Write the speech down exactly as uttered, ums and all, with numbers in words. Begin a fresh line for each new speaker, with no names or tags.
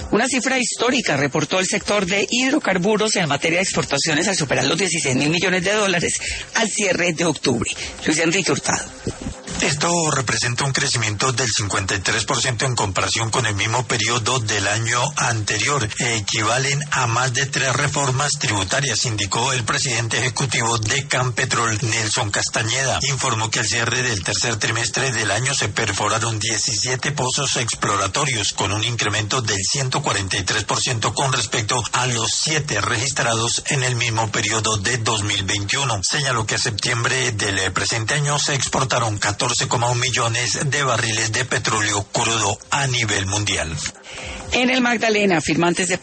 Una cifra histórica reportó el sector de hidrocarburos en materia de exportaciones al superar los dieciséis mil millones de dólares al cierre de octubre. Luis Enrique Hurtado.
Esto representa un crecimiento del cincuenta y tres por ciento en comparación con el mismo periodo del año anterior. Equivalen a más de tres reformas tributarias, indicó el presidente ejecutivo de Campetrol, Nelson Castañeda. Informó que al cierre del tercer trimestre del año se perforaron diecisiete pozos exploratorios, con un incremento del ciento cuarenta y tres por ciento con respecto a los siete registrados en el mismo periodo de dos mil veintiuno. Señaló que a septiembre del presente año se exportaron catorce coma uno millones de barriles de petróleo crudo a nivel mundial.
En el Magdalena, firmantes de